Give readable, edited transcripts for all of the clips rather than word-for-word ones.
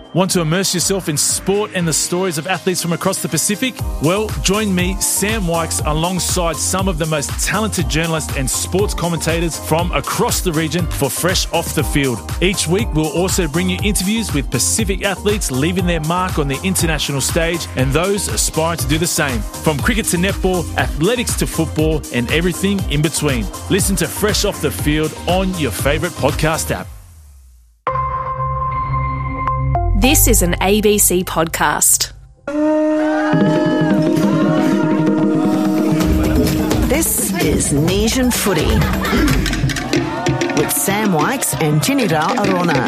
Want to immerse yourself in sport and the stories of athletes from across the Pacific? Well, join me, Sam Wykes, alongside some of the most talented journalists and sports commentators from across the region for Fresh Off the Field. Each week, we'll also bring you interviews with Pacific athletes leaving their mark on the international stage and those aspiring to do the same. From cricket to netball, athletics to football, and everything in between. Listen to Fresh Off the Field on your favourite podcast app. This is an ABC podcast. This is Nesian Footy with Sam Wykes and Tinira Arona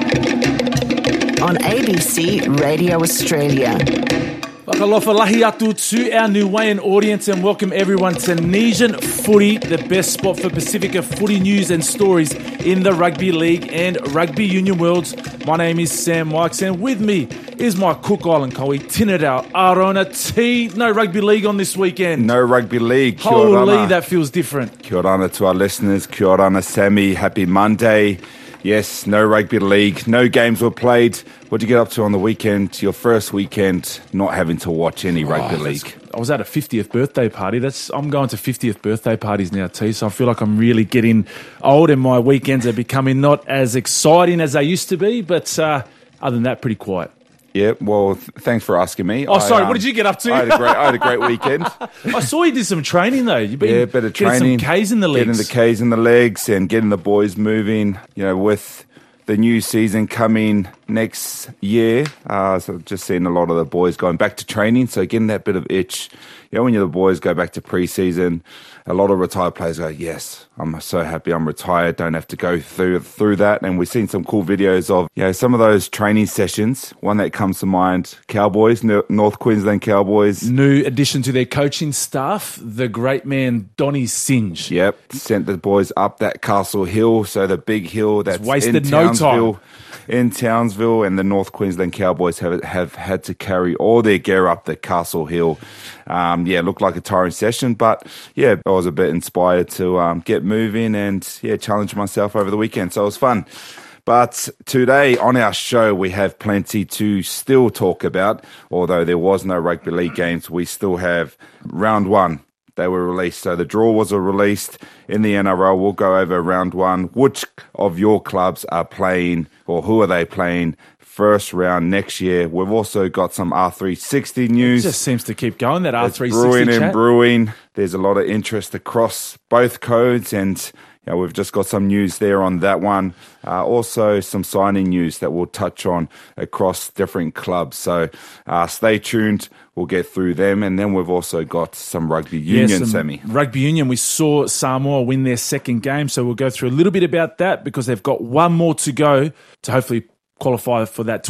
on ABC Radio Australia. Wakalofa lahi atu to our Niuean audience and welcome everyone to Nesian Footy, the best spot for Pacifica footy news and stories in the rugby league and rugby union worlds. My name is Sam Wykes and with me is my Cook Island Koe, Tinira Arona T. No rugby league on this weekend. No rugby league. Kia Holy, ora. that feels different. Kia ora to our listeners. Kia ora, Sammy. Happy Monday. Yes, no rugby league. No games were played. What did you get up to on the weekend? Your first weekend not having to watch any rugby league. I was at a 50th birthday party. I'm going to 50th birthday parties now too, so I feel like I'm really getting old and my weekends are becoming not as exciting as they used to be, but other than that, pretty quiet. Yeah, well, thanks for asking me. Sorry, what did you get up to? I had a great weekend. I saw you did some training though. You've been a bit of training. Getting some Ks in the legs. Getting the Ks in the legs and getting the boys moving, with the new season coming next year. So just seeing a lot of the boys going back to training, so getting that bit of itch. When the boys go back to pre-season, a lot of retired players go, yes, I'm so happy I'm retired, don't have to go through that. And we've seen some cool videos of some of those training sessions. One that comes to mind, Cowboys, North Queensland Cowboys. New addition to their coaching staff, the great man Donny Singe. Yep, sent the boys up that Castle Hill, so the big hill that's wasted no time. In Townsville, and the North Queensland Cowboys have had to carry all their gear up the Castle Hill. Looked like a tiring session, but I was a bit inspired to get moving and challenge myself over the weekend, so it was fun. But today on our show, we have plenty to still talk about. Although there was no rugby league games, we still have round one. They were released. So the draw was released in the NRL. We'll go over round one. Which of your clubs are playing, or who are they playing first round next year? We've also got some R360 news. It just seems to keep going, that R360 brewing chat. and brewing. There's a lot of interest across both codes, and we've just got some news there on that one. Also, some signing news that we'll touch on across different clubs. So stay tuned. We'll get through them. And then we've also got some rugby union, Sammy. Rugby union. We saw Samoa win their second game. So we'll go through a little bit about that because they've got one more to go to hopefully qualify for that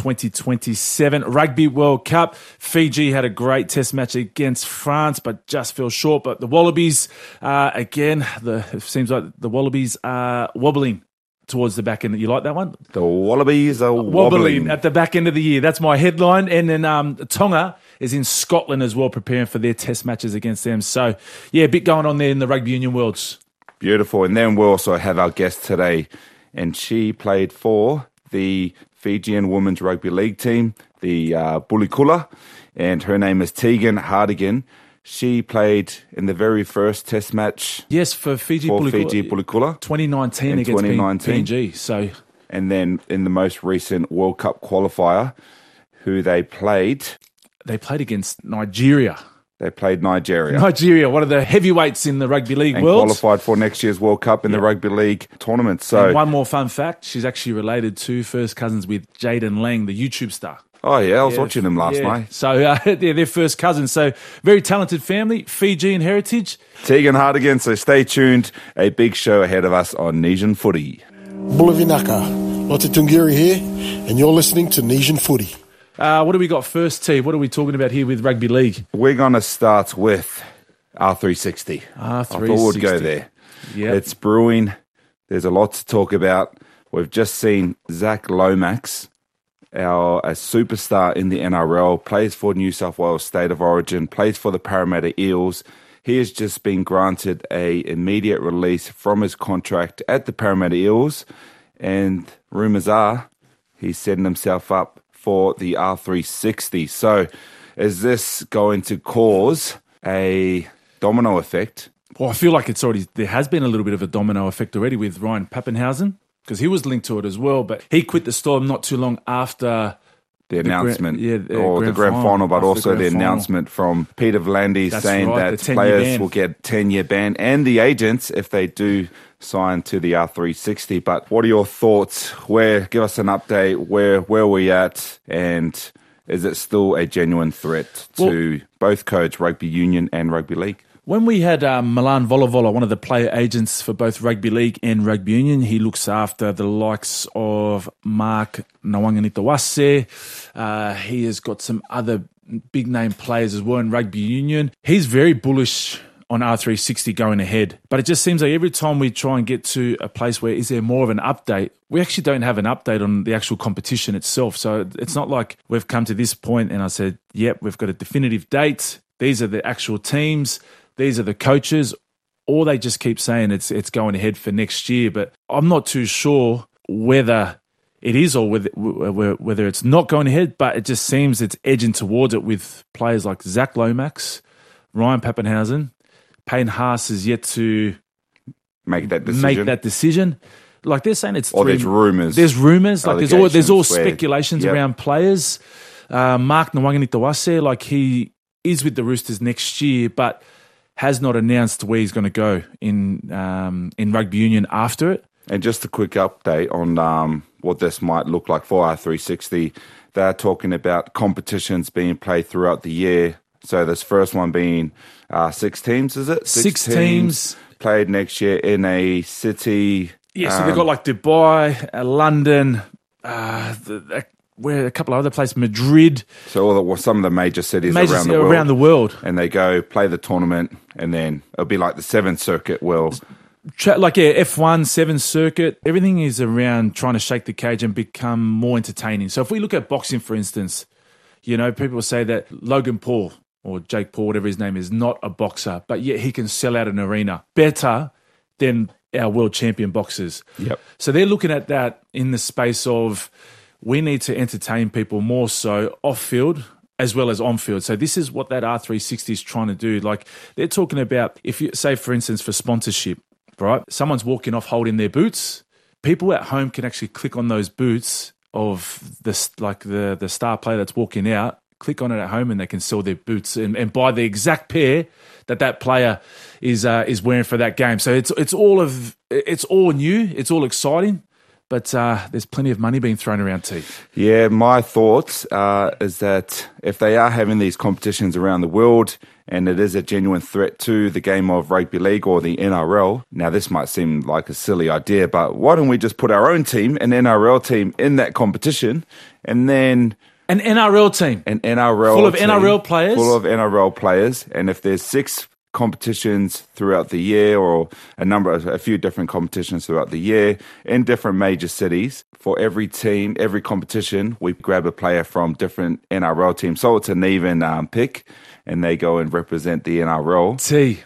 2027 Rugby World Cup. Fiji had a great test match against France, but just fell short. But the Wallabies, it seems like the Wallabies are wobbling towards the back end. You like that one? The Wallabies are wobbling at the back end of the year. That's my headline. And then Tonga is in Scotland as well, preparing for their test matches against them. So, a bit going on there in the rugby union worlds. Beautiful. And then we'll also have our guest today, and she played for the Fijian Women's Rugby League team, the Bulikula, and her name is Tegan Hardigan. She played in the very first test match. Yes, for Fiji Bulikula. 2019 against PNG. So, and then in the most recent World Cup qualifier, who they played against Nigeria. They played Nigeria. Nigeria, one of the heavyweights in the rugby league and world. Qualified for next year's World Cup in the rugby league tournament. So, and one more fun fact, she's actually related to first cousins with Jaden Lang, the YouTube star. Oh, yeah, I was watching them last night. So they're first cousins. So very talented family, Fijian heritage. Tegan Hardigan, so stay tuned. A big show ahead of us on Nesian Footy. Bulavinaka, Lotte Tungiri here, and you're listening to Nesian Footy. What do we got first, T? What are we talking about here with rugby league? We're going to start with R360. R360. I thought we'd go there. Yep. It's brewing. There's a lot to talk about. We've just seen Zach Lomax, a superstar in the NRL, plays for New South Wales State of Origin, plays for the Parramatta Eels. He has just been granted an immediate release from his contract at the Parramatta Eels, and rumours are he's setting himself up for the R360. So is this going to cause a domino effect? Well, I feel like there has been a little bit of a domino effect already with Ryan Pappenhausen, because he was linked to it as well, but he quit the Storm not too long after the announcement, the grand final, but also the announcement from Peter V'landys saying that players will get 10-year ban, and the agents if they do sign to the R360. But what are your thoughts? Give us an update. Where are we at? And is it still a genuine threat to both codes, rugby union and rugby league? When we had Milan Volovola, one of the player agents for both rugby league and rugby union, he looks after the likes of Mark Nawanganitawase. He has got some other big name players as well in rugby union. He's very bullish on R360 going ahead. But it just seems like every time we try and get to a place where is there more of an update, we actually don't have an update on the actual competition itself. So it's not like we've come to this point and I said, yep, we've got a definitive date. These are the actual teams. These are the coaches, or they just keep saying it's going ahead for next year. But I'm not too sure whether it is or whether it's not going ahead, but it just seems it's edging towards it with players like Zach Lomax, Ryan Pappenhausen. Payne Haas is yet to make that decision. Like they're saying it's there's rumours. There's rumours. Like there's all speculations around players. Mark Nawanganitawase, like he is with the Roosters next year, but has not announced where he's going to go in rugby union after it. And just a quick update on what this might look like for R360. They're talking about competitions being played throughout the year. So this first one being 6 teams, is it? Six teams. Played next year in a city. Yeah, so they've got like Dubai, London, where a couple of other places, Madrid. So some of the major cities around the world. And they go play the tournament, and then it'll be like the 7th Circuit will... F1, 7th Circuit, everything is around trying to shake the cage and become more entertaining. So if we look at boxing, for instance, people say that Logan Paul or Jake Paul, whatever his name is, not a boxer, but yet he can sell out an arena better than our world champion boxers. Yep. So they're looking at that in the space of we need to entertain people more so off-field as well as on-field. So this is what that R360 is trying to do. Like they're talking about, if you say, for instance, for sponsorship, right? Someone's walking off holding their boots. People at home can actually click on those boots of the star player that's walking out, click on it at home, and they can sell their boots and buy the exact pair that player is wearing for that game. So it's all new, it's all exciting. But there's plenty of money being thrown around, T. Yeah, my thoughts is that if they are having these competitions around the world and it is a genuine threat to the game of rugby league or the NRL, now this might seem like a silly idea, but why don't we just put our own team, an NRL team, in that competition and then... An NRL team? An NRL full of team, NRL players? Full of NRL players. And if there's 6 competitions throughout the year or a few different competitions throughout the year in different major cities, for every team, every competition, we grab a player from different NRL teams. So it's an even pick, and they go and represent the NRL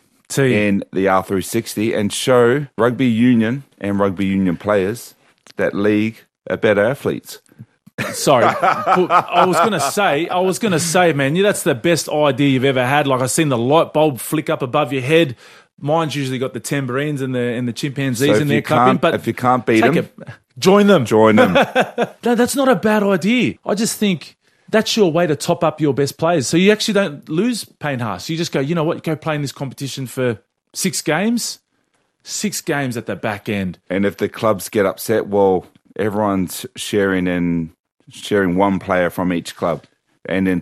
in the R360 and show rugby union and rugby union players that league are better athletes. Sorry, I was gonna say, man, that's the best idea you've ever had. Like I've seen the light bulb flick up above your head. Mine's usually got the tambourines and the chimpanzees in there clapping. But if you can't beat them, join them. No, that's not a bad idea. I just think that's your way to top up your best players. So you actually don't lose Payne Haas. You just go, you know what, you go play in this competition for 6 games. 6 games at the back end. And if the clubs get upset, well, everyone's sharing one player from each club. And in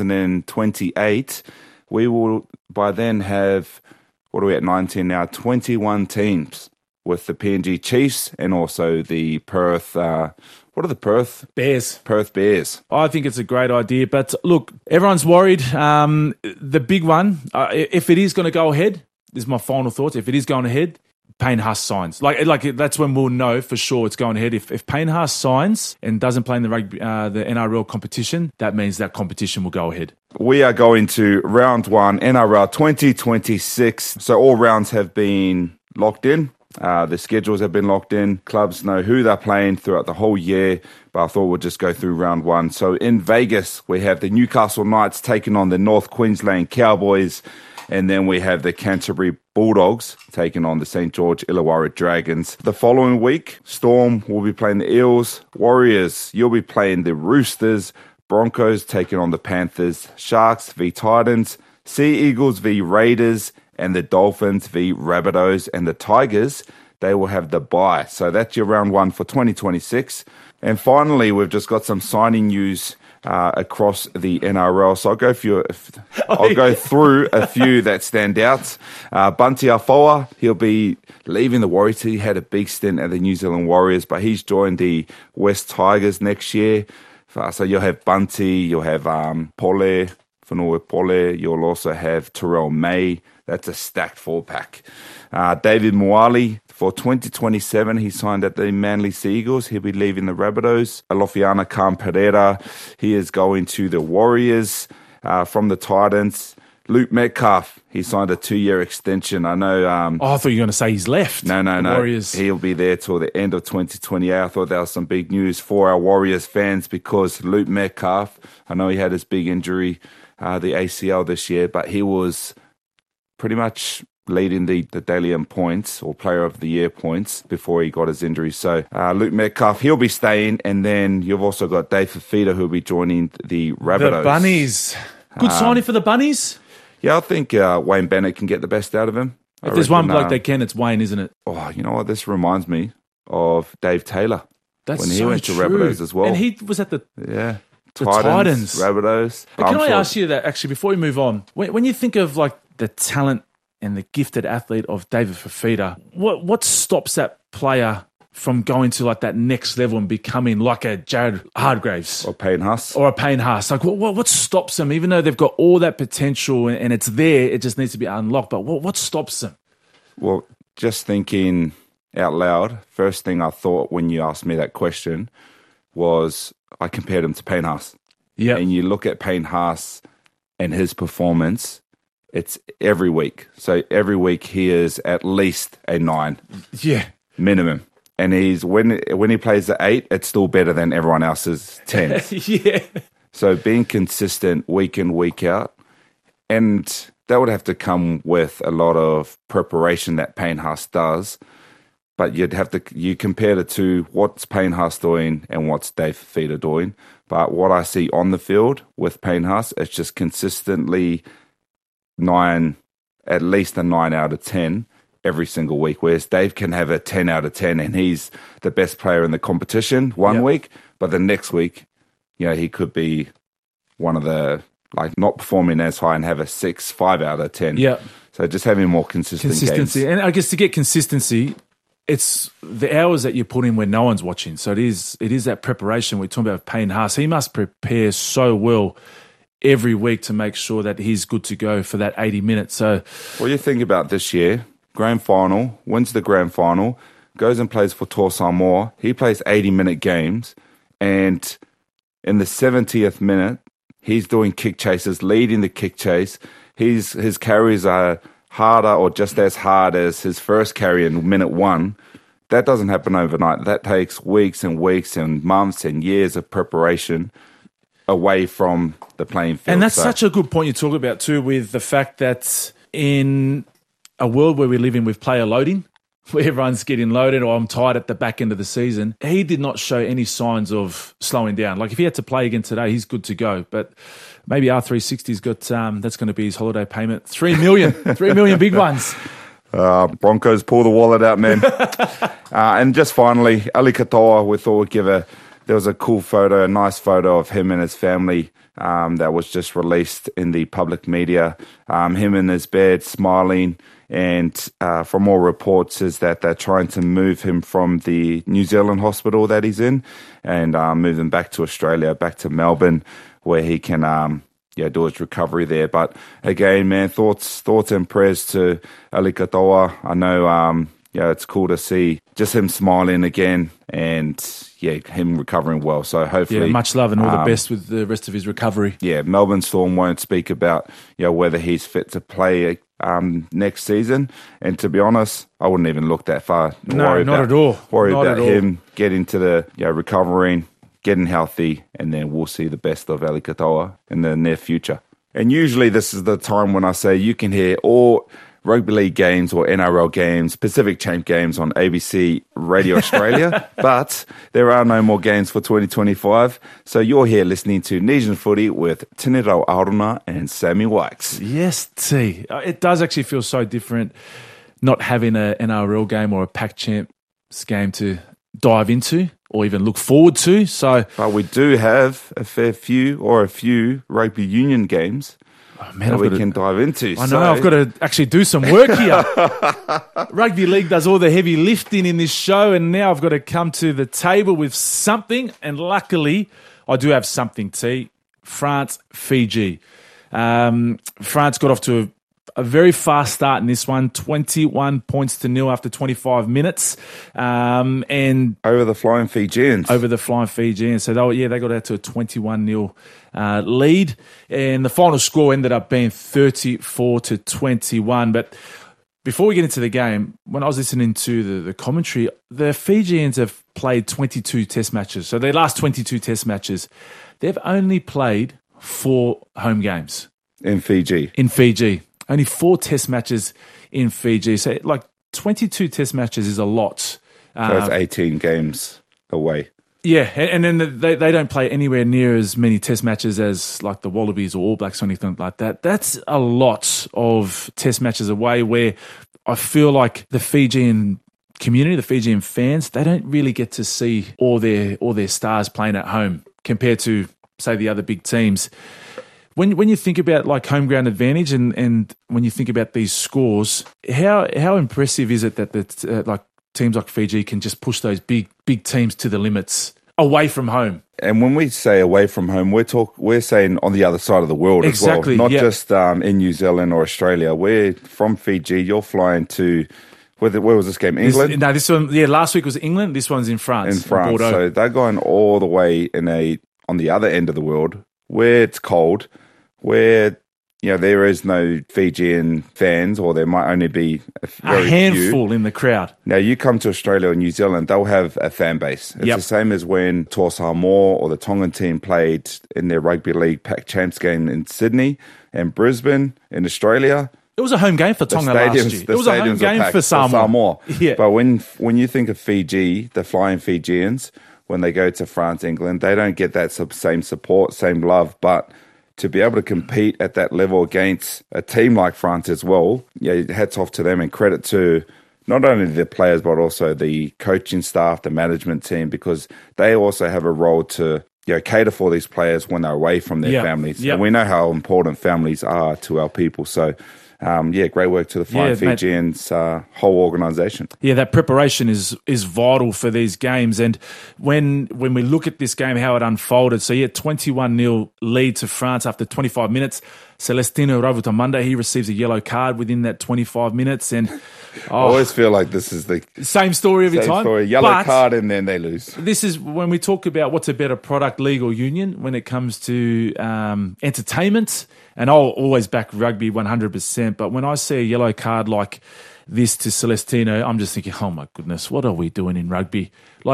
2028, we will by then have, what are we at, 19 now, 21 teams with the PNG Chiefs and also the Perth, what are the Perth? Bears. Perth Bears. I think it's a great idea. But look, everyone's worried. The big one, if it is going to go ahead, this is my final thoughts, if it is going ahead, Payne Haas signs. Like that's when we'll know for sure it's going ahead. If Payne Haas signs and doesn't play in the NRL competition, that means that competition will go ahead. We are going to round 1, NRL 2026. So all rounds have been locked in. The schedules have been locked in. Clubs know who they're playing throughout the whole year, but I thought we'll just go through round one. So in Vegas, we have the Newcastle Knights taking on the North Queensland Cowboys, and then we have the Canterbury Bulldogs taking on the St. George Illawarra Dragons. The following week, Storm will be playing the Eels. Warriors, you'll be playing the Roosters. Broncos taking on the Panthers. Sharks v Titans. Sea Eagles v Raiders. And the Dolphins v Rabbitohs. And the Tigers, they will have the bye. So that's your round one for 2026. And finally, we've just got some signing news across the NRL. So I'll go through a few that stand out. Bunty Afoa, he'll be leaving the Warriors. He had a big stint at the New Zealand Warriors, but he's joined the West Tigers next year. So you'll have Bunty, you'll have Pole, Whanua Pole, you'll also have Terrell May. That's a stacked four-pack. David Moali, for 2027, he signed at the Manly Sea Eagles. He'll be leaving the Rabbitohs. Alofiana Khan Pereira, he is going to the Warriors from the Titans. Luke Metcalf, he signed a 2-year extension. I know... I thought you were going to say he's left. No. Warriors. He'll be there till the end of 2028. I thought that was some big news for our Warriors fans because Luke Metcalf, I know he had his big injury, the ACL this year, but he was pretty much leading the Dally M points or Player of the Year points before he got his injury. So Luke Metcalf, he'll be staying. And then you've also got Dave Fifita, who'll be joining the Rabbitohs. The Bunnies. Good signing for the Bunnies. Yeah, I think Wayne Bennett can get the best out of him. If there's one bloke they can, it's Wayne, isn't it? Oh, you know what? This reminds me of Dave Taylor. That's when he so went to true. Rabbitohs as well. And he was at the Titans. Rabbitohs. But can I ask you that, actually, before we move on, when you think of like the talent and the gifted athlete of David Fifita, what stops that player from going to like that next level and becoming like a Jared Hargraves or Payne Haas? Or a Payne Haas? Like what stops them, even though they've got all that potential and it's there, it just needs to be unlocked. But what stops them? Well, just thinking out loud, first thing I thought when you asked me that question was I compared him to Payne Haas. Yeah. And you look at Payne Haas and his performance, it's every week. So every week he is at least a 9. Yeah. Minimum. And he's when he plays the 8, it's still better than everyone else's 10s. Yeah. So being consistent week in, week out, and that would have to come with a lot of preparation that Payne Haas does. But you compare the two, what's Payne Haas doing and what's Dave Fifita doing. But what I see on the field with Payne Haas, it's just consistently 9, at least a 9 out of 10 every single week, whereas Dave can have a 10 out of 10 and he's the best player in the competition one week, but the next week, he could be one of the, like, not performing as high and have a 6, 5 out of 10. Yeah. So just having more consistency. Games. And I guess to get consistency, it's the hours that you put in when no one's watching. So it is that preparation. We're talking about Payne Haas. He must prepare so well every week to make sure that he's good to go for that 80 minutes. So, well, you think about this year, grand final, wins the grand final, goes and plays for Tor Samoa. He plays 80-minute games, and in the 70th minute, he's doing kick chases, leading the kick chase. His carries are harder or just as hard as his first carry in minute 1. That doesn't happen overnight. That takes weeks and weeks and months and years of preparation away from the playing field. And that's such a good point you talk about too, with the fact that in a world where we live in with player loading, where everyone's getting loaded or I'm tired at the back end of the season, he did not show any signs of slowing down. Like if he had to play again today, he's good to go. But maybe R360's got, that's going to be his holiday payment. 3 million, 3 million big ones. Broncos, pull the wallet out, man. And just finally, Ali Katoa, we thought we'd there was a cool photo, a nice photo of him and his family that was just released in the public media. Him in his bed, smiling. And from all reports is that they're trying to move him from the New Zealand hospital that he's in and move him back to Australia, back to Melbourne, where he can do his recovery there. But again, man, thoughts and prayers to Ali Katoa. I know it's cool to see just him smiling again and him recovering well. So hopefully, much love and all the best with the rest of his recovery. Yeah, Melbourne Storm won't speak about whether he's fit to play next season. And to be honest, I wouldn't even look that far. No, not at all. Worry Not about at all. him getting to the recovering, getting healthy, and then we'll see the best of Ali Katoa in the near future. And usually this is the time when I say you can hear all rugby league games or NRL games, Pacific Champ games on ABC Radio Australia, but there are no more games for 2025. So you're here listening to Nesian Footy with Tiniro Aruna and Sammy Wykes. Yes, T. It does actually feel so different not having an NRL game or a Pac Champs game to dive into or even look forward to. But we do have a few rugby union games that we can dive into. I know, I've got to actually do some work here. Rugby League does all the heavy lifting in this show, and now I've got to come to the table with something, and luckily I do have something, T. France, Fiji. France got off to a very fast start in this one, 21 points to nil after 25 minutes. And over the Flying Fijians. So they got out to a 21-0 lead. And the final score ended up being 34-21. But before we get into the game, when I was listening to the commentary, the Fijians have played 22 test matches. So their last 22 test matches, they've only played 4 home games. In Fiji. Only 4 test matches in Fiji. So, 22 test matches is a lot. So it's 18 games away. Yeah, and then they don't play anywhere near as many test matches as, the Wallabies or All Blacks or anything like that. That's a lot of test matches away where I feel like the Fijian community, the Fijian fans, they don't really get to see all their stars playing at home compared to, say, the other big teams. When you think about home ground advantage and when you think about these scores, how impressive is it that teams like Fiji can just push those big teams to the limits away from home? And when we say away from home, we're saying on the other side of the world exactly, as well, not yep. just in New Zealand or Australia. We're from Fiji. You're flying to where was this game? England? This one. Yeah, last week was England. This one's in France. In France, Bordeaux. So they're going all the way on the other end of the world where it's cold. Where there is no Fijian fans, or there might only be a handful few in the crowd. Now you come to Australia or New Zealand, they'll have a fan base. It's the same as when Toa Samoa or the Tongan team played in their rugby league Pac Champs game in Sydney and Brisbane in Australia. It was a home game for Tonga last year. It was a home game for Samoa. Yeah. But when you think of Fiji, the Flying Fijians, when they go to France, England, they don't get that same support, same love, but to be able to compete at that level against a team like France as well, hats off to them and credit to not only the players but also the coaching staff, the management team, because they also have a role to cater for these players when they're away from their families. And we know how important families are to our people. So, great work to the Flying Fijians whole organisation. Yeah, that preparation is vital for these games. And when we look at this game, how it unfolded, 21-0 lead to France after 25 minutes. Celestino Ravutamanda, he receives a yellow card within that 25 minutes. And I always feel like this is the same story every time. Yellow card and then they lose. This is when we talk about what's a better product, league or union, when it comes to entertainment. And I'll always back rugby 100%. But when I see a yellow card like this to Celestino, I'm just thinking, oh my goodness, what are we doing in rugby?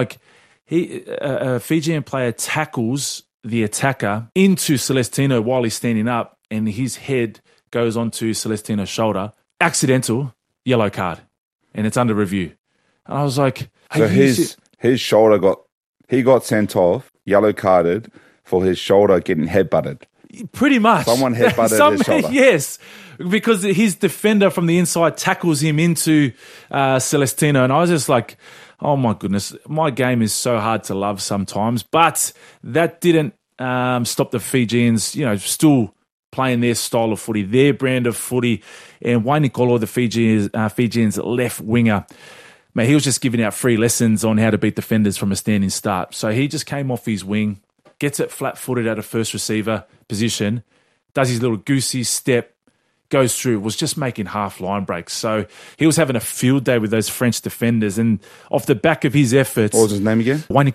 A Fijian player tackles the attacker into Celestino while he's standing up, and his head goes onto Celestino's shoulder. Accidental yellow card, and it's under review. And I was like, so his shoulder got sent off, yellow carded for his shoulder getting headbutted. Pretty much. Someone headbutted his shoulder. Yes, because his defender from the inside tackles him into Celestino. And I was just like, oh my goodness, my game is so hard to love sometimes. But that didn't stop the Fijians, still playing their style of footy, their brand of footy. And Wayne Nikolo, the Fijians left winger, he was just giving out free lessons on how to beat defenders from a standing start. So he just came off his wing, gets it flat-footed at a first receiver position, does his little goosey step, goes through, was just making half line breaks. So he was having a field day with those French defenders. And off the back of his efforts... What was his name again? Wayne Nikolo.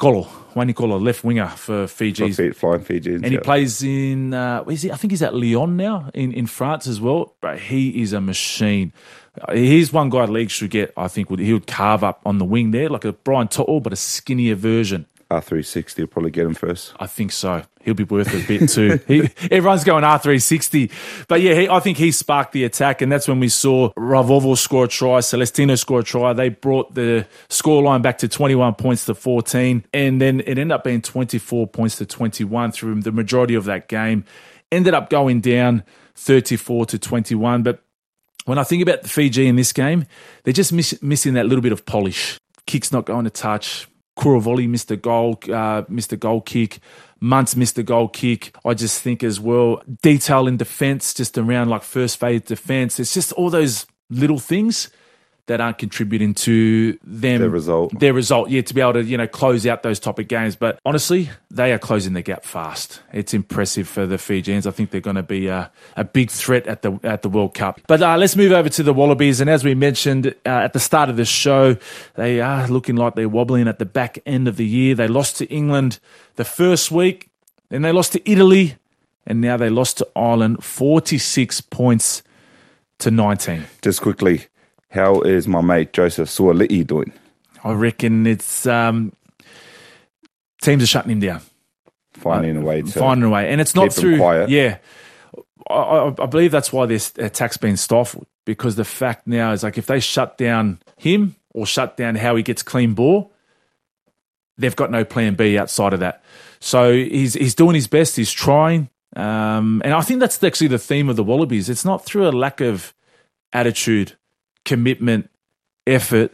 a left winger for Fiji. Flying Fijians. And he plays in, I think he's at Lyon now in France as well. But he is a machine. He's one guy league should get, I think, he would carve up on the wing there, like a Brian To'o, but a skinnier version. R360 will probably get him first. I think so. He'll be worth a bit too. Everyone's going R360. But yeah, I think he sparked the attack, and that's when we saw Ravovo score a try, Celestino score a try. They brought the scoreline back to 21 points to 14, and then it ended up being 24 points to 21 through the majority of that game. Ended up going down 34 to 21. But when I think about the Fiji in this game, they're just missing that little bit of polish. Kick's not going to touch. Kuravoli missed a goal kick. Muntz missed a goal kick. I just think as well, detail in defence, just around like first phase defence. It's just all those little things that aren't contributing to them. Their result, yeah, to be able to, close out those type of games. But honestly, they are closing the gap fast. It's impressive for the Fijians. I think they're going to be a big threat at the World Cup. But let's move over to the Wallabies. And as we mentioned at the start of the show, they are looking like they're wobbling at the back end of the year. They lost to England the first week, then they lost to Italy, and now they lost to Ireland 46 points to 19. Just quickly, how is my mate Joseph Suoli'i doing? I reckon it's teams are shutting him down. Finding a way. And it's not through... quiet. Yeah. I believe that's why this attack's been stifled, because the fact now is like if they shut down him or shut down how he gets clean ball, they've got no plan B outside of that. So he's doing his best. He's trying. And I think that's actually the theme of the Wallabies. It's not through a lack of attitude, commitment, effort.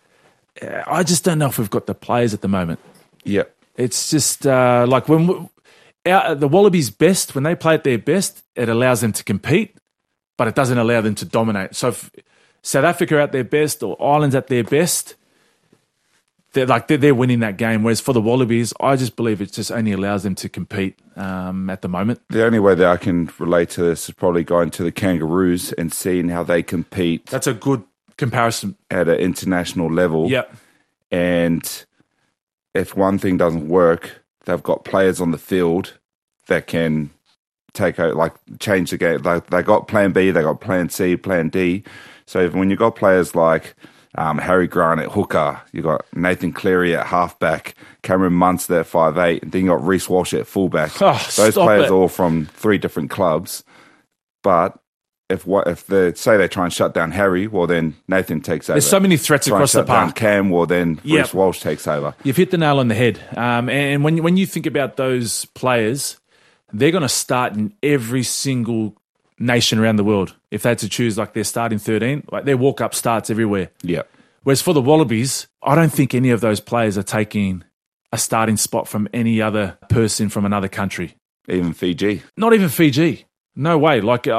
I just don't know if we've got the players at the moment. Yeah. It's just like when the Wallabies best, when they play at their best, it allows them to compete, but it doesn't allow them to dominate. So if South Africa are at their best or Ireland's at their best, they're winning that game. Whereas for the Wallabies, I just believe it just only allows them to compete at the moment. The only way that I can relate to this is probably going to the Kangaroos and seeing how they compete. That's a good comparison. At an international level. Yep. And if one thing doesn't work, they've got players on the field that can change the game. They got plan B, they got plan C, plan D. So when you've got players like Harry Grant at hooker, you got Nathan Cleary at halfback, Cameron Munster at 5'8", and then you got Reece Walsh at fullback. Those players are all from 3 different clubs. But if they say they try and shut down Harry, well then Nathan takes over. There's so many threats across the park. Cam, well then Reece Walsh takes over. You've hit the nail on the head. And when you think about those players, they're going to start in every single nation around the world. If they had to choose their starting 13, their walk-up starts everywhere. Yeah. Whereas for the Wallabies, I don't think any of those players are taking a starting spot from any other person from another country. Even Fiji? Not even Fiji. No way.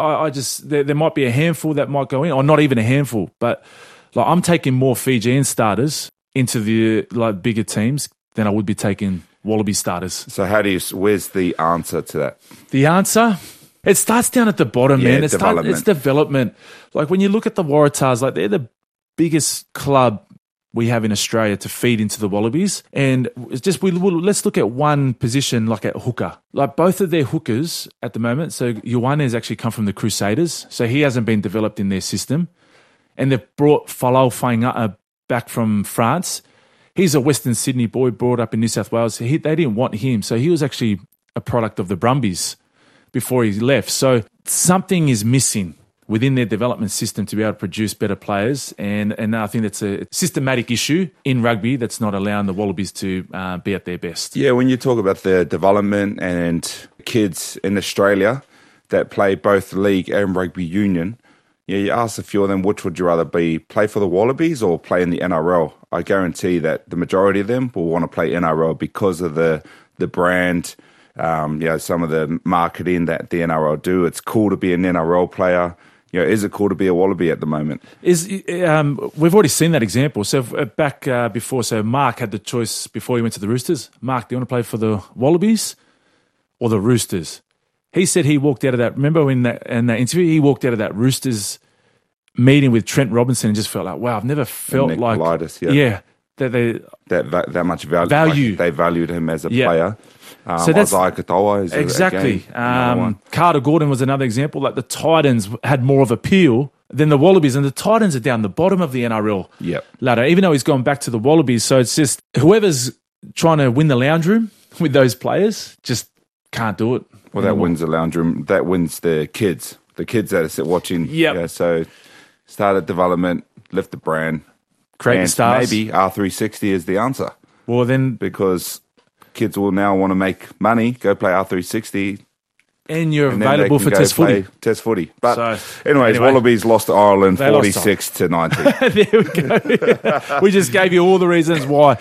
There might be a handful that might go in, or not even a handful. But I'm taking more Fijian starters into the bigger teams than I would be taking Wallaby starters. So where's the answer to that? The answer? It starts down at the bottom, man. It's development. When you look at the Waratahs, they're the biggest club we have in Australia to feed into the Wallabies. And it's just let's look at one position at hooker. Both of their hookers at the moment, so Ioane has actually come from the Crusaders, so he hasn't been developed in their system. And they've brought Falau Fainga'a back from France. He's a Western Sydney boy brought up in New South Wales. They didn't want him, so he was actually a product of the Brumbies before he left. So something is missing within their development system to be able to produce better players. And I think that's a systematic issue in rugby that's not allowing the Wallabies to be at their best. Yeah, when you talk about the development and kids in Australia that play both league and rugby union, you ask a few of them, which would you rather be, play for the Wallabies or play in the NRL? I guarantee that the majority of them will want to play NRL because of the brand, some of the marketing that the NRL do. It's cool to be an NRL player. Is it cool to be a Wallaby at the moment? We've already seen that example. So back before, Mark had the choice before he went to the Roosters. Mark, do you want to play for the Wallabies or the Roosters? He said he walked out of that. Remember in that interview, he walked out of that Roosters meeting with Trent Robinson and just felt like, wow, I've never felt like... Politis, yeah, that much value. Value. They valued him as a Yeah. player. So that's Isaiah Katoa is exactly. another one. Carter Gordon was another example. Like the Titans had more of appeal than the Wallabies, and the Titans are down the bottom of the NRL Yep. ladder, even though he's gone back to the Wallabies. So it's just whoever's trying to win the lounge room with those players just can't do it. Well, that wins the lounge room. That wins the kids that are watching. Yep. Yeah, so start at development, lift the brand. Create the And stars. maybe R360 is the answer, Well, then, because kids will now want to make money, go play R360, and you're and then they available can for go Test play footy. Test footy. But So, anyways, anyway. Wallabies lost to Ireland They lost 46 to 19. There we go. We just gave you all the reasons why.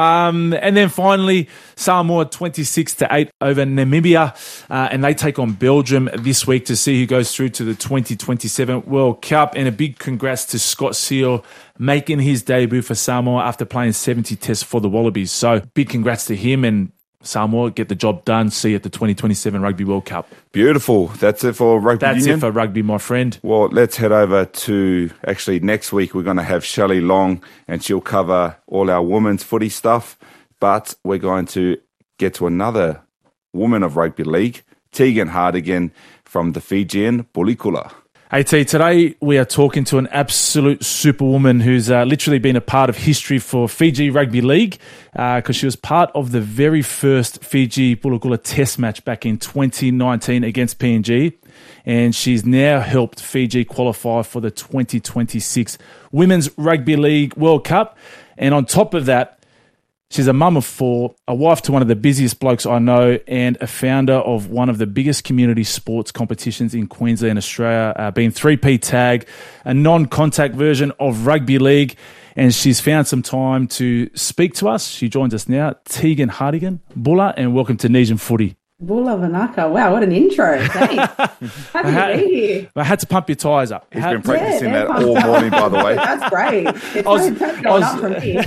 And then finally, Samoa 26-8 over Namibia, and they take on Belgium this week to see who goes through to the 2027 World Cup. And a big congrats to Scott Seal making his debut for Samoa after playing 70 tests for the Wallabies. So big congrats to him, and Samoa get the job done. See you at the 2027 Rugby World Cup. Beautiful. That's it for rugby That's union. it for rugby, my friend. Well, let's head over to, actually next week we're going to have Shelley Long, and she'll cover all our women's footy stuff. But we're going to get to another woman of rugby league, Tegan Hardigan from the Fijian Bulikula. Hey T, today we are talking to an absolute superwoman who's literally been a part of history for Fiji Rugby League because she was part of the very first Fiji Bulikula test match back in 2019 against PNG, and she's now helped Fiji qualify for the 2026 Women's Rugby League World Cup. And on top of that, she's a mum of four, a wife to one of the busiest blokes I know, and a founder of one of the biggest community sports competitions in Queensland, Australia, being 3P Tag, a non-contact version of rugby league. And she's found some time to speak to us. She joins us now, Tegan Hardigan. Bulla, and welcome to Nesian Footy. Bulla Vanaka. Wow, what an intro. Thanks. Happy to be here. I had to pump your tyres up. He's been practicing that all morning, by the way. That's great. It's going up from here.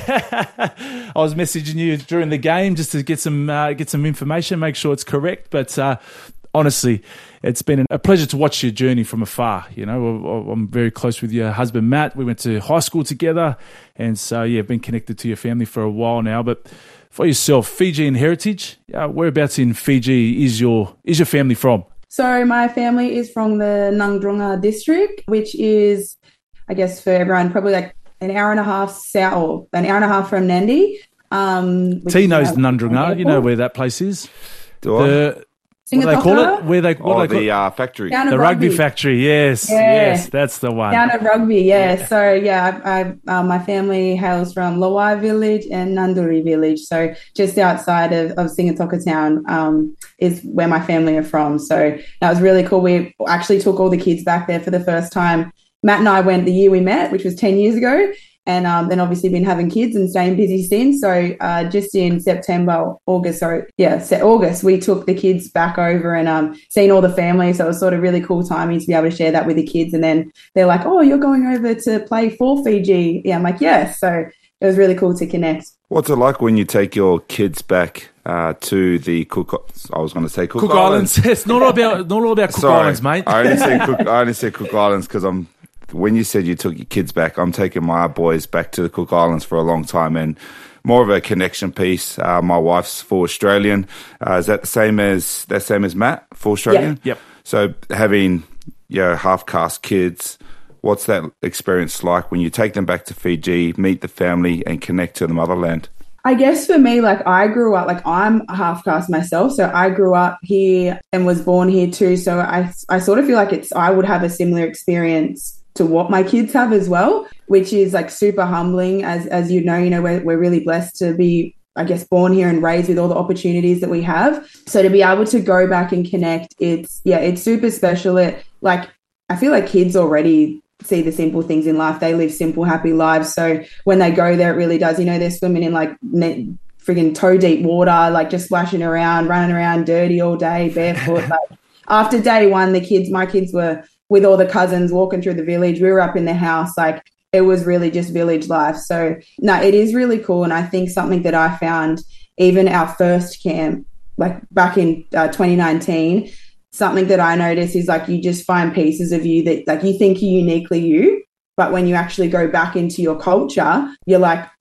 I was messaging you during the game just to get some information, make sure it's correct. But honestly, it's been a pleasure to watch your journey from afar. You know, I'm very close with your husband, Matt. We went to high school together. And so, yeah, I've been connected to your family for a while now. But for yourself, Fijian heritage, whereabouts in Fiji is your family from? So my family is from the Nangdrunga district, which is, I guess for everyone, probably like an hour and a half south, or an hour and a half from Nandi. T knows Nangdrunga. You know where that place is? Do I? What do they call it? Where they call the factory. Down at the rugby factory. Yes, yes, that's the one. Down at Rugby, yeah. So yeah, my family hails from Lawai village and Nanduri village. So just outside of Singatoka town is where my family are from. So that was really cool. We actually took all the kids back there for the first time. Matt and I went the year we met, which was 10 years ago. And then obviously been having kids and staying busy since. So just in August, we took the kids back over and seen all the family. So it was sort of really cool timing to be able to share that with the kids. And then they're like, oh, you're going over to play for Fiji. Yeah, I'm like, yes. So it was really cool to connect. What's it like when you take your kids back to the Cook Islands? It's not all about Cook Islands, mate. I only said Cook Islands because when you said you took your kids back, I'm taking my boys back to the Cook Islands for a long time, and more of a connection piece. My wife's full Australian. Is that the same as Matt? Full Australian? Yep. So having half caste kids, what's that experience like when you take them back to Fiji, meet the family, and connect to the motherland? I guess for me, I grew up, I'm half caste myself, so I grew up here and was born here too. So I sort of feel like I would have a similar experience to what my kids have as well, which is super humbling. As you know, we're really blessed to be, I guess, born here and raised with all the opportunities that we have. So to be able to go back and connect, it's super special. I feel like kids already see the simple things in life. They live simple, happy lives. So when they go there, it really does. They're swimming in friggin' toe deep water, just splashing around, running around dirty all day, barefoot. After day one, my kids were with all the cousins walking through the village. We were up in the house. It was really just village life. So no, it is really cool. And I think something that I found, even our first camp, back in 2019, something that I noticed is you just find pieces of you that you think are uniquely you, but when you actually go back into your culture, you're like,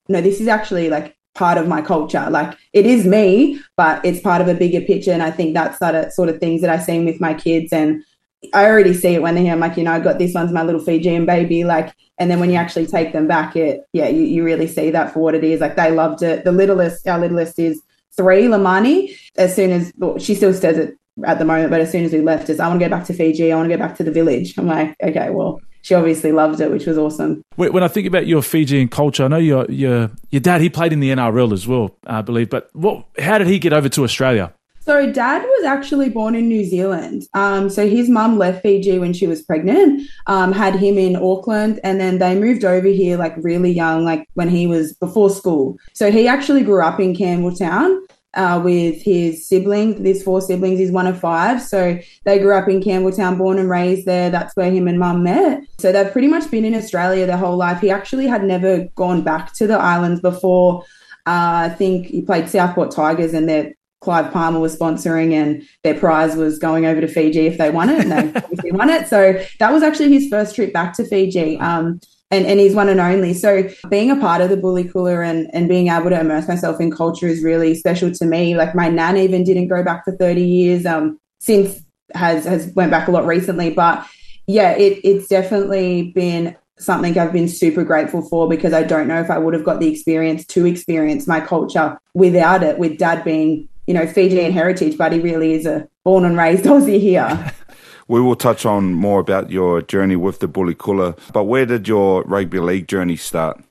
no, this is actually like part of my culture. Like it is me, but it's part of a bigger picture. And I think that's sort of things that I see with my kids. And I already see it when they're here. I'm like, I got this one's my little Fijian baby. Like, and then when you actually take them back, you really see that for what it is. Like they loved it. Our littlest is 3, Lamani. As soon as, she still says it at the moment, but as soon as we left, I want to go back to Fiji. I want to go back to the village. I'm like, okay, well, she obviously loved it, which was awesome. When I think about your Fijian culture, I know your dad, he played in the NRL as well, I believe. But how did he get over to Australia? So Dad was actually born in New Zealand. So his mum left Fiji when she was pregnant, had him in Auckland, and then they moved over here like really young, like when he was before school. So he actually grew up in Campbelltown with his siblings. There's 4 siblings. He's one of 5. So they grew up in Campbelltown, born and raised there. That's where him and Mum met. So they've pretty much been in Australia their whole life. He actually had never gone back to the islands before. I think he played Southport Tigers, and Clive Palmer was sponsoring, and their prize was going over to Fiji if they won it, and they obviously won it. So that was actually his first trip back to Fiji, and he's one and only. So being a part of the Bulikula and being able to immerse myself in culture is really special to me. Like my nan even didn't go back for 30 years, since has went back a lot recently. But yeah, it's definitely been something I've been super grateful for, because I don't know if I would have got the experience to experience my culture without it, with Dad being, Fijian heritage, but he really is a born and raised Aussie here. We will touch on more about your journey with the Bulikula, but where did your rugby league journey start?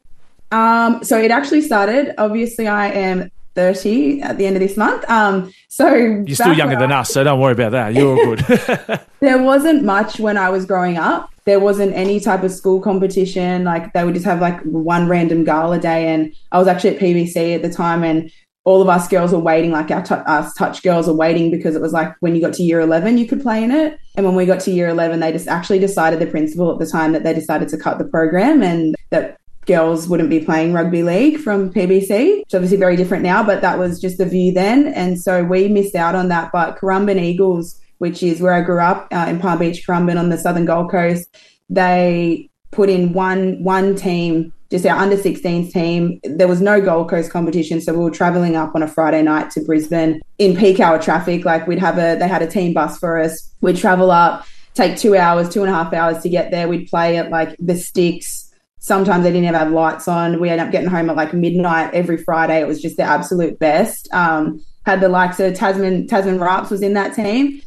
So it actually started, obviously I am 30 at the end of this month. So you're still younger than us, so don't worry about that. You're all good. There wasn't much when I was growing up. There wasn't any type of school competition. Like they would just have like one random gala day, and I was actually at PBC at the time, and all of us girls were waiting, like us touch girls were waiting, because it was like when you got to year 11, you could play in it. And when we got to year 11, they just actually decided, the principal at the time, that they decided to cut the program and that girls wouldn't be playing rugby league from PBC. It's obviously very different now, but that was just the view then. And so we missed out on that. But Currumbin Eagles, which is where I grew up, in Palm Beach, Currumbin on the southern Gold Coast, they put in one team, just our under-16s team. There was no Gold Coast competition, so we were travelling up on a Friday night to Brisbane in peak hour traffic. Like they had a team bus for us. We'd travel up, take 2.5 hours to get there. We'd play at like the Sticks. Sometimes they didn't even have lights on. We ended up getting home at like midnight every Friday. It was just the absolute best. Had the likes of Tasman Rapps was in that team.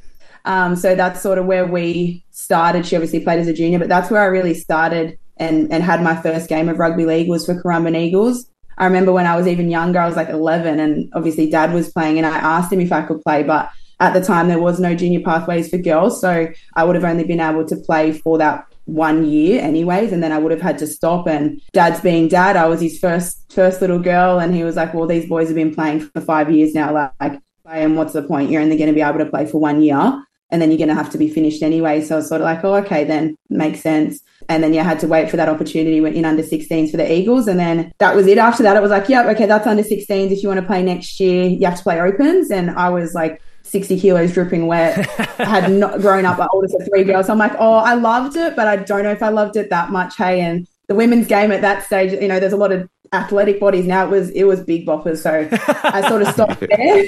So that's sort of where we started. She obviously played as a junior, but that's where I really started and had my first game of rugby league was for Currumbin Eagles. I remember when I was even younger, I was like 11, and obviously Dad was playing, and I asked him if I could play, but at the time there was no junior pathways for girls, so I would have only been able to play for that 1 year anyways, and then I would have had to stop. And Dad's being Dad, I was his first little girl, and he was like, well, these boys have been playing for 5 years now, like, and what's the point? You're only going to be able to play for 1 year, and then you're going to have to be finished anyway. So I was sort of like, oh, okay, then makes sense. And then, I had to wait for that opportunity in under-16s for the Eagles. And then that was it. After that, it was like, yeah, okay, that's under-16s. If you want to play next year, you have to play opens. And I was like 60 kilos dripping wet. I had not grown up, oldest of 3 girls. So I'm like, oh, I loved it, but I don't know if I loved it that much. Hey, and the women's game at that stage, there's a lot of athletic bodies now. It was big boppers, so I sort of stopped there.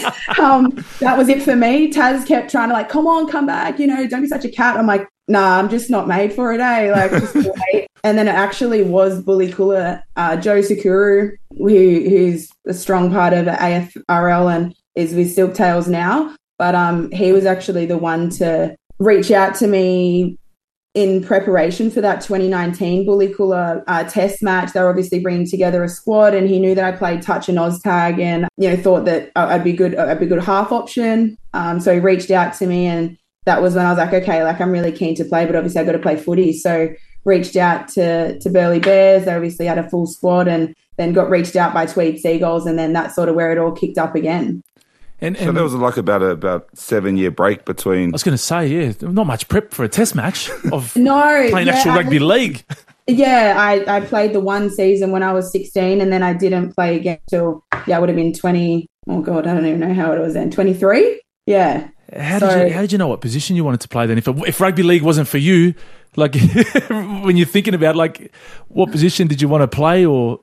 That was it for me. Taz kept trying to come on, come back, don't be such a cat. I'm like, nah, I'm just not made for it, just wait. And then it actually was Bulikula. Joe Sakuru, who's a strong part of the AFRL and is with Silktails now, but he was actually the one to reach out to me in preparation for that 2019 Bulikula test match. They were obviously bringing together a squad, and he knew that I played touch and Oztag, and thought that I'd be good half option. So he reached out to me, and that was when I was like, okay, I'm really keen to play, but obviously I've got to play footy. So reached out to Burleigh Bears. They obviously had a full squad, and then got reached out by Tweed Seagulls, and then that's sort of where it all kicked up again. And so there was about 7 year break between. I was going to say, yeah, not much prep for a test match of no, playing actual rugby league. Yeah, I played the one season when I was 16, and then I didn't play again until I would have been 20. Oh God, I don't even know how it was then. 23. Yeah. How did you know what position you wanted to play then? If rugby league wasn't for you, when you're thinking about what position did you want to play, or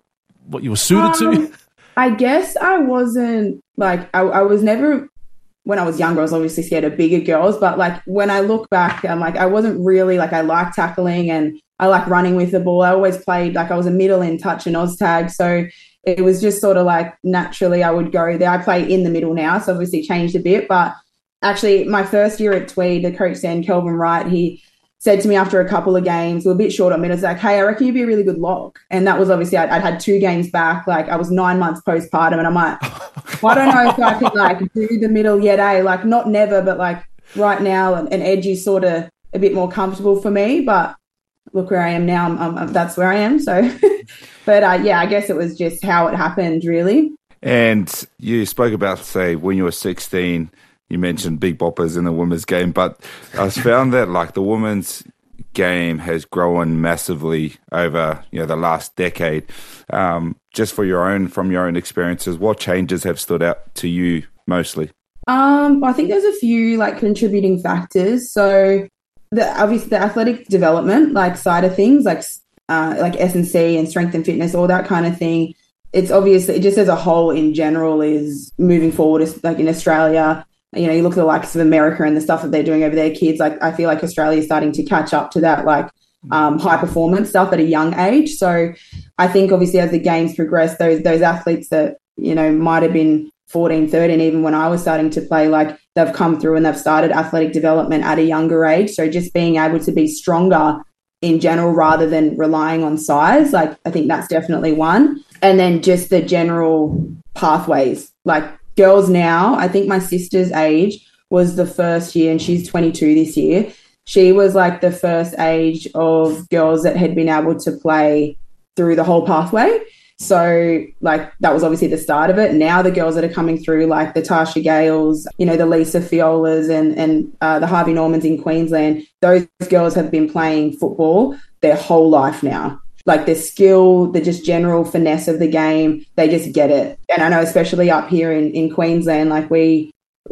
what you were suited to? I guess I wasn't like, I was never, when I was younger, I was obviously scared of bigger girls. But like when I look back, I'm like, I wasn't really like, I like tackling and I like running with the ball. I always played like I was a middle in touch and Oztag. So it was just sort of like naturally I would go there. I play in the middle now, so obviously changed a bit. But actually my first year at Tweed, the coach then, Kelvin Wright, he said to me after a couple of games, we were a bit short on minutes, like, hey, I reckon you'd be a really good lock. And that was obviously, I'd had 2 games back. Like I was 9 months postpartum and I'm like, well, I don't know if I could like do the middle yet, like not never, but like right now an edge is sort of a bit more comfortable for me. But look where I am now, I'm that's where I am. So, but yeah, I guess it was just how it happened really. And you spoke about, say, when you were 16, you mentioned big boppers in the women's game, but I found that like the women's game has grown massively over the last decade. Just from your own experiences, what changes have stood out to you mostly? I think there's a few like contributing factors. So obviously the athletic development like side of things, like S&C and strength and fitness, all that kind of thing. It's obviously, it just as a whole in general is moving forward. Like in Australia, you look at the likes of America and the stuff that they're doing over their kids. Like I feel like Australia is starting to catch up to that, like high performance stuff at a young age. So I think obviously as the games progress, those athletes that, might have been 14, 13, even when I was starting to play, like they've come through and they've started athletic development at a younger age. So just being able to be stronger in general rather than relying on size, like I think that's definitely one. And then just the general pathways, like girls now, I think my sister's age was the first year, and she's 22 this year. She was like the first age of girls that had been able to play through the whole pathway. So like that was obviously the start of it. Now the girls that are coming through, like the Tasha Gales, the Lisa Fiolas and the Harvey Normans in Queensland, those girls have been playing football their whole life now. Like the skill, the just general finesse of the game, they just get it. And I know especially up here in Queensland, like we,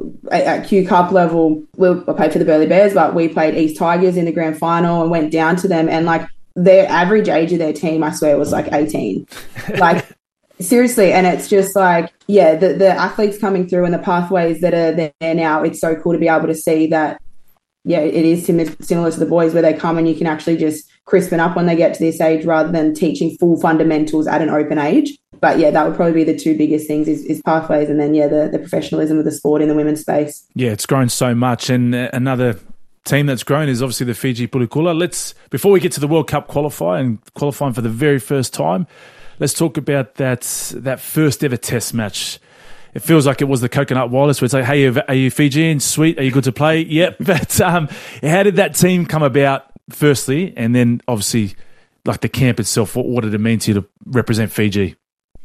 at Q Cup level, I played for the Burleigh Bears, but we played East Tigers in the grand final and went down to them. And like their average age of their team, I swear, was like 18. Like seriously. And it's just like, yeah, the athletes coming through and the pathways that are there now, it's so cool to be able to see that, yeah, it is similar to the boys where they come and you can actually just crispen up when they get to this age rather than teaching full fundamentals at an open age. But yeah, that would probably be the 2 biggest things is pathways and then, yeah, the professionalism of the sport in the women's space. Yeah, it's grown so much. And another team that's grown is obviously the Fiji Pulikula. Before we get to the World Cup qualifying for the very first time, let's talk about that first ever test match. It feels like it was the Coconut Wireless where it's like, hey, are you Fijian? Sweet. Are you good to play? Yep. But how did that team come about, firstly, and then obviously like the camp itself, what did it mean to you to represent Fiji?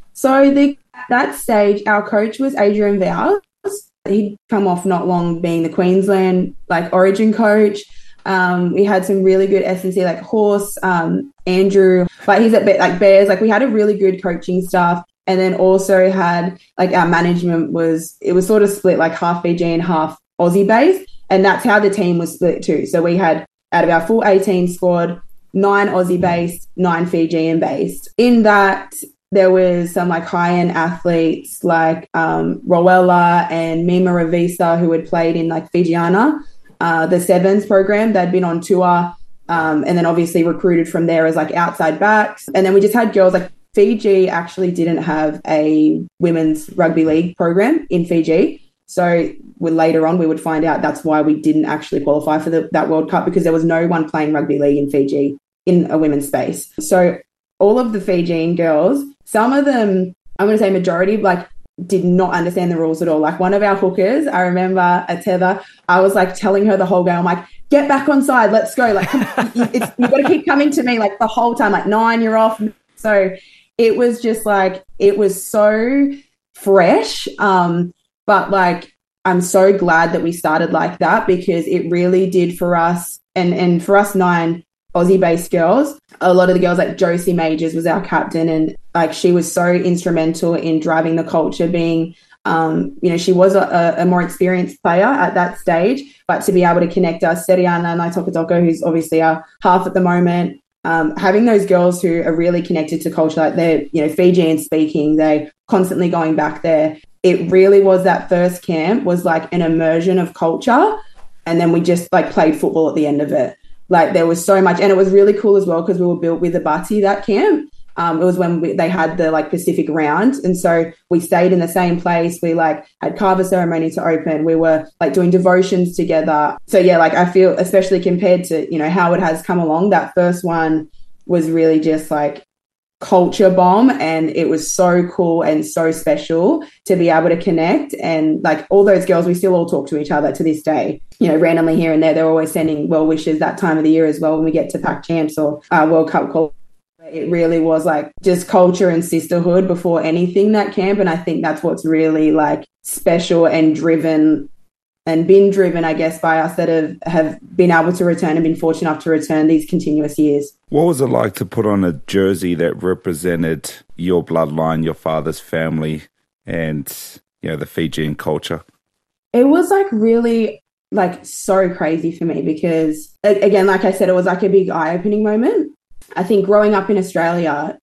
So that stage, our coach was Adrian Vowles. He'd come off not long being the Queensland like origin coach. We had some really good S&C like Horse, Andrew, but he's at Bears. Like we had a really good coaching staff. And then also had like our management it was sort of split like half Fiji and half Aussie based. And that's how the team was split too. So we had out of our full 18 squad, 9 Aussie based, 9 Fijian based. In that there was some like high-end athletes like Rowella and Mima Ravisa who had played in like Fijiana, the Sevens program. They'd been on tour and then obviously recruited from there as like outside backs. And then we just had girls like Fiji actually didn't have a women's rugby league program in Fiji. So later on, we would find out that's why we didn't actually qualify for that World Cup, because there was no one playing rugby league in Fiji in a women's space. So all of the Fijian girls, some of them, I'm going to say majority, like did not understand the rules at all. Like one of our hookers, I remember at Tether, I was like telling her the whole game, I'm like, get back on side, let's go. Like you've got to keep coming to me like the whole time, like 9, you're off. So it was just like, it was so fresh. But like, I'm so glad that we started like that, because it really did for us. And for us 9 Aussie-based girls, a lot of the girls like Josie Majors was our captain, and like she was so instrumental in driving the culture, being, she was a more experienced player at that stage, but to be able to connect us, Seriana Naitokotoko, who's obviously our half at the moment, having those girls who are really connected to culture, like they're, Fijian speaking, they constantly going back there. It really was that first camp was like an immersion of culture. And then we just like played football at the end of it. Like there was so much, and it was really cool as well because we were built with the Bati that camp. It was when they had the like Pacific round. And so we stayed in the same place. We like had kava ceremony to open. We were like doing devotions together. So yeah, like I feel, especially compared to, how it has come along, that first one was really just like culture bomb. And it was so cool and so special to be able to connect. And like all those girls, we still all talk to each other to this day, randomly here and there. They're always sending well wishes that time of the year as well when we get to Pac Champs or World Cup qualifiers. It really was like just culture and sisterhood before anything, that camp. And I think that's what's really like special and driven and been driven, I guess, by us that have been able to return and been fortunate enough to return these continuous years. What was it like to put on a jersey that represented your bloodline, your father's family, and, the Fijian culture? It was like really like so crazy for me because, again, like I said, it was like a big eye-opening moment. I think growing up in Australia,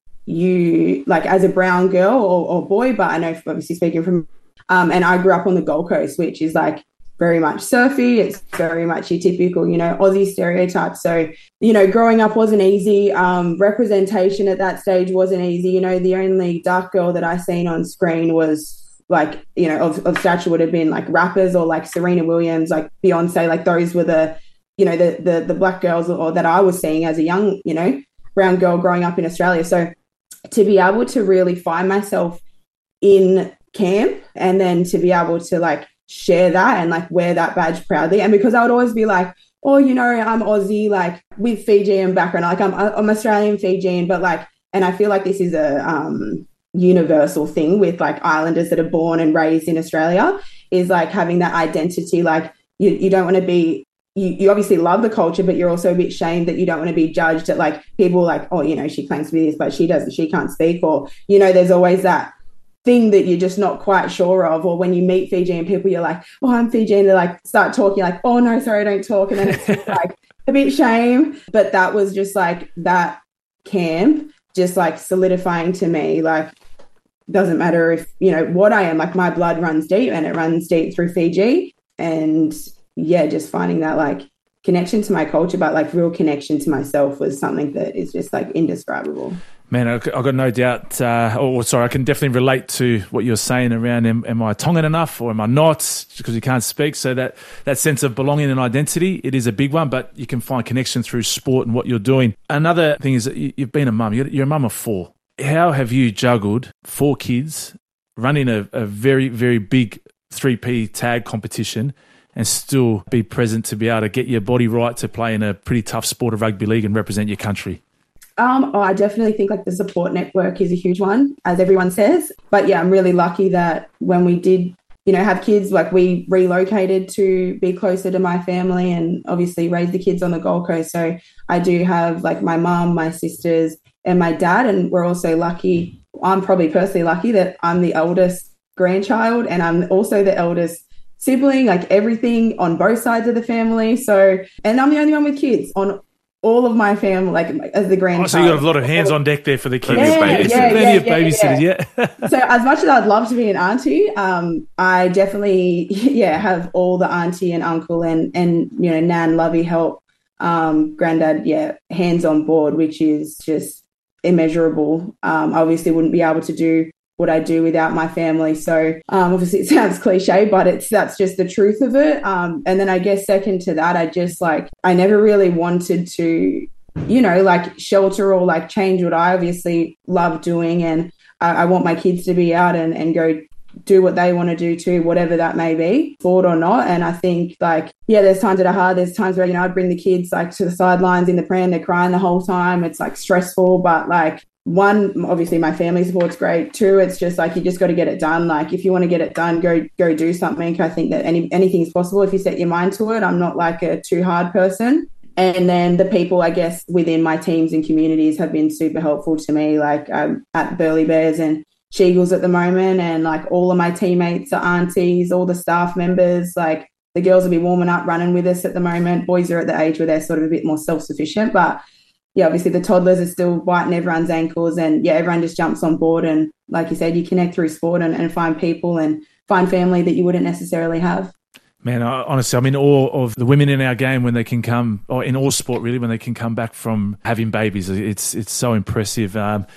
you like as a brown girl or boy, but I know obviously speaking from, and I grew up on the Gold Coast, which is like very much surfy. It's very much your typical, Aussie stereotype. So, growing up wasn't easy. Representation at that stage wasn't easy. The only dark girl that I seen on screen was like, of stature would have been like rappers or like Serena Williams, like Beyonce, like those were the, the black girls or that I was seeing as a young, brown girl growing up in Australia. So to be able to really find myself in camp and then to be able to like share that and like wear that badge proudly. And because I would always be like, oh, I'm Aussie, like with Fijian background, like I'm Australian Fijian, but like, and I feel like this is a universal thing with like islanders that are born and raised in Australia is like having that identity. Like you don't want to be, you obviously love the culture, but you're also a bit shamed that you don't want to be judged at like people like, oh, she claims to be this, but she can't speak. Or, there's always that thing that you're just not quite sure of. Or when you meet Fijian people, you're like, oh, I'm Fijian. They like start talking like, oh, no, sorry, I don't talk. And then it's like a bit shame. But that was just like that camp, just like solidifying to me, like, doesn't matter if, what I am, like my blood runs deep and it runs deep through Fiji. And yeah, just finding that like connection to my culture, but like real connection to myself was something that is just like indescribable. Man, I've got no doubt, I can definitely relate to what you're saying around am I Tongan enough or am I not, because you can't speak. So that sense of belonging and identity, it is a big one, but you can find connection through sport and what you're doing. Another thing is that you've been a mum. You're a mum of 4. How have you juggled 4 kids, running a very, very big 3P tag competition and still be present to be able to get your body right to play in a pretty tough sport of rugby league and represent your country? I definitely think like the support network is a huge one, as everyone says. But yeah, I'm really lucky that when we did, have kids, like we relocated to be closer to my family and obviously raise the kids on the Gold Coast. So I do have like my mum, my sisters and my dad. And we're also lucky, I'm probably personally lucky that I'm the eldest grandchild and I'm also the eldest sibling, like everything on both sides of the family. So, and I'm the only one with kids on all of my family, like as the grandchild. Oh, so you got a lot of hands on deck there for the kids. Plenty of babysitters, yeah. So as much as I'd love to be an auntie, I definitely, have all the auntie and uncle and Nan, lovey help, granddad, hands on board, which is just immeasurable. I obviously wouldn't be able to do what I do without my family. So obviously it sounds cliche, but that's just the truth of it. And then I guess second to that, I never really wanted to, shelter or like change what I obviously love doing. And I want my kids to be out and go do what they want to do too, whatever that may be, sport or not. And I think there's times that are hard. There's times where, I'd bring the kids like to the sidelines in the pram, they're crying the whole time. It's like stressful, but like, 1, obviously my family support's great. 2, it's just like you just got to get it done. Like if you want to get it done, go do something. I think that anything's possible if you set your mind to it. I'm not like a too hard person. And then the people, I guess, within my teams and communities have been super helpful to me, like at Burleigh Bears and She-Eagles at the moment. And like all of my teammates are aunties, all the staff members, like the girls will be warming up, running with us at the moment. Boys are at the age where they're sort of a bit more self-sufficient, but yeah, obviously the toddlers are still biting everyone's ankles, and yeah, everyone just jumps on board. And like you said, you connect through sport and find people and find family that you wouldn't necessarily have. Man, honestly, I'm in awe of the women in our game when they can come, or in all sport really, when they can come back from having babies. It's so impressive.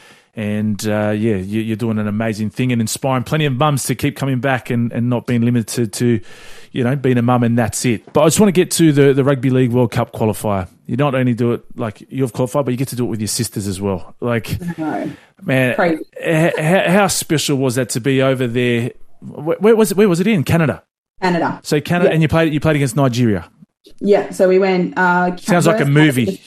You're doing an amazing thing and inspiring plenty of mums to keep coming back and not being limited to, being a mum and that's it. But I just want to get to the Rugby League World Cup qualifier. You not only do it like you've qualified, but you get to do it with your sisters as well. Like, man, crazy. How special was that to be over there? Where was it? Where was it in? Canada. So Canada, yeah. And you played against Nigeria. Yeah, so we went. Sounds like a movie.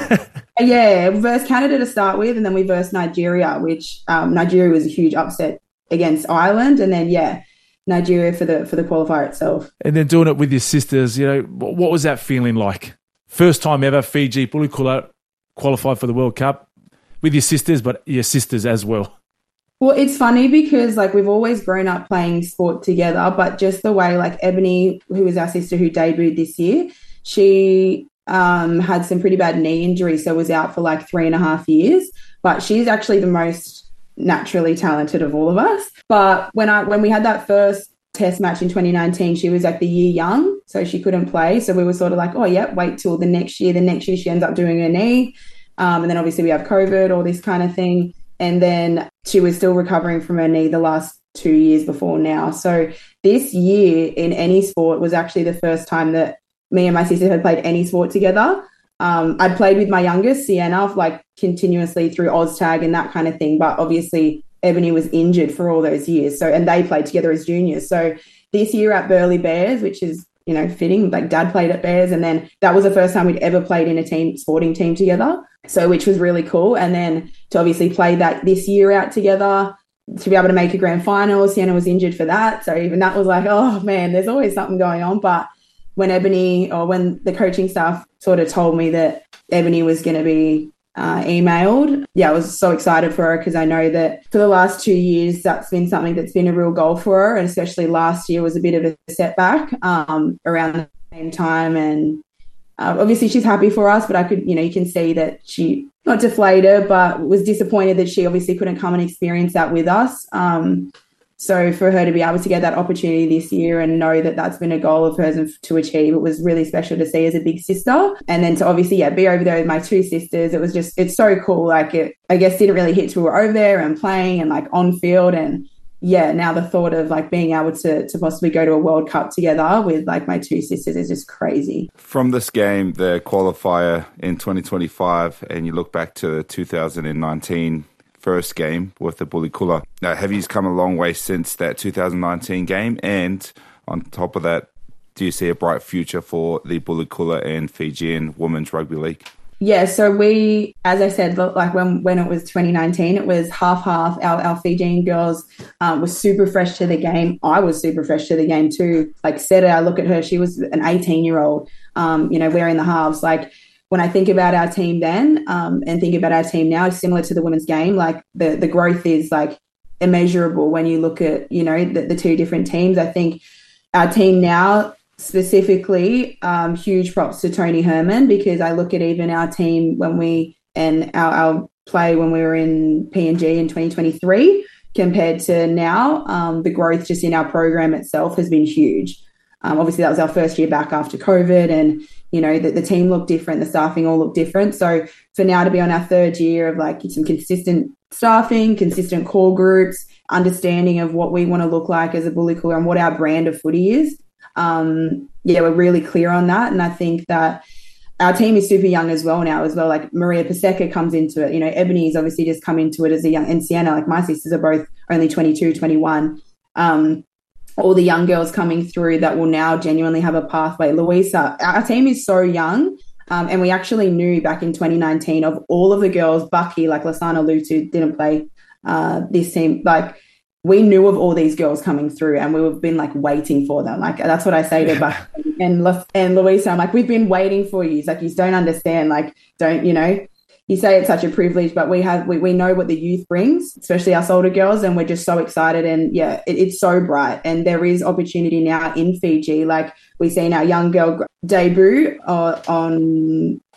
Yeah, we versed Canada to start with, and then we versed Nigeria, which Nigeria was a huge upset against Ireland, and then Nigeria for the qualifier itself. And then doing it with your sisters, what was that feeling like? First time ever Fiji Bulikula qualified for the World Cup with your sisters, but your sisters as well. Well, it's funny because like we've always grown up playing sport together, but just the way like Ebony, who was our sister who debuted this year, she had some pretty bad knee injury, so was out for like 3.5 years. But she's actually the most naturally talented of all of us. But when we had that first test match in 2019, she was like the year young, so she couldn't play. So we were sort of like, oh yeah, wait till the next year. The next year she ends up doing her knee, and then obviously we have COVID, all this kind of thing. And then she was still recovering from her knee the last 2 years before now. So this year in any sport was actually the first time that me and my sister had played any sport together. I'd played with my youngest, Sienna, like continuously through OzTag and that kind of thing. But obviously Ebony was injured for all those years. And they played together as juniors. So this year at Burleigh Bears, which is, fitting, like Dad played at Bears, and then that was the first time we'd ever played in a sporting team together. So which was really cool. And then to obviously play that this year out together, to be able to make a grand final, Sienna was injured for that. So even that was like, oh man, there's always something going on. But when the coaching staff sort of told me that Ebony was going to be emailed, I was so excited for her, because I know that for the last 2 years, that's been something that's been a real goal for her. And especially last year was a bit of a setback around the same time. And obviously she's happy for us, but I could, you can see that she, not deflated, but was disappointed that she obviously couldn't come and experience that with us. So for her to be able to get that opportunity this year and know that that's been a goal of hers to achieve, it was really special to see as a big sister. And then to obviously, be over there with my two sisters, it's so cool. Like it, I guess, didn't really hit till we were over there and playing and like on field. And now the thought of like being able to possibly go to a World Cup together with like my two sisters is just crazy. From this game, the qualifier in 2025, and you look back to the 2019 first game with the Bulikula. Now, have you come a long way since that 2019 game? And on top of that, do you see a bright future for the Bulikula and Fijian Women's Rugby League? Yeah, so we, as I said, like when it was 2019, it was half-half. Our Fijian girls were super fresh to the game. I was super fresh to the game too. Like Seta, I look at her, she was an 18-year-old, wearing the halves. Like when I think about our team then and think about our team now, similar to the women's game, like the growth is like immeasurable when you look at, the two different teams. I think our team now, specifically, huge props to Tony Herman, because I look at even our team our play when we were in PNG in 2023 compared to now, the growth just in our program itself has been huge. Obviously, that was our first year back after COVID, and the team looked different, the staffing all looked different. So for now to be on our third year of like some consistent staffing, consistent core groups, understanding of what we want to look like as a Bulikula and what our brand of footy is. We're really clear on that. And I think that our team is super young as well now. Like Maria Paseka comes into it. Ebony's obviously just come into it as a young, and Sienna, like my sisters are both only 22, 21. All the young girls coming through that will now genuinely have a pathway. Louisa, our team is so young. And we actually knew back in 2019 of all of the girls, Bucky, like Lasana Lutu didn't play this team. Like we knew of all these girls coming through, and we've been like waiting for them. Like that's what I say to Bucky and Louisa. I'm like, we've been waiting for you. It's like, you don't understand. Like, you say it's such a privilege, but we know what the youth brings, especially us older girls, and we're just so excited. And it's so bright, and there is opportunity now in Fiji. Like we've seen our young girl debut on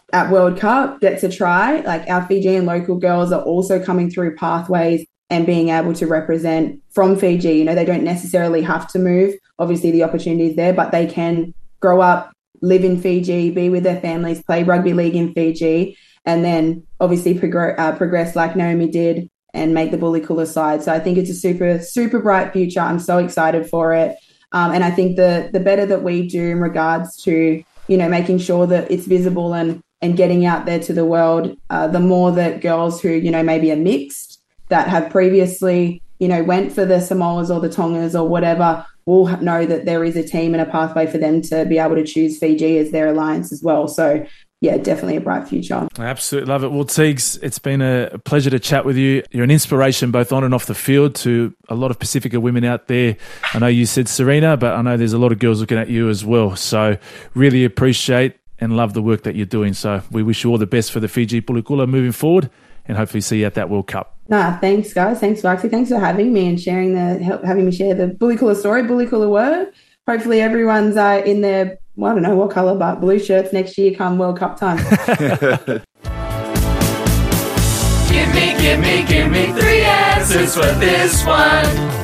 at World Cup gets a try. Like our Fijian local girls are also coming through pathways and being able to represent from Fiji. You know, they don't necessarily have to move. Obviously, the opportunity is there, but they can grow up, live in Fiji, be with their families, play rugby league in Fiji, and then obviously progress like Naomi did and make the Bulikula side. So I think it's a super, super bright future. I'm so excited for it. And I think the better that we do in regards to, you know, making sure that it's visible and getting out there to the world, the more that girls who, you know, maybe are mixed, that have previously, you know, went for the Samoas or the Tongas or whatever, will know that there is a team and a pathway for them to be able to choose Fiji as their alliance as well. So, yeah, definitely a bright future. I absolutely love it. Well, Teagues, it's been a pleasure to chat with you. You're an inspiration both on and off the field to a lot of Pacifica women out there. I know you said Serena, but I know there's a lot of girls looking at you as well. So really appreciate and love the work that you're doing. So we wish you all the best for the Fiji Bulikula moving forward and hopefully see you at that World Cup. Nah, thanks, guys. Thanks, Waxy. Thanks for having me and having me share the Bulikula story, Bulikula word. Hopefully everyone's in their, well, I don't know what colour, but blue shirts next year come World Cup time. Give me 3 answers for this one.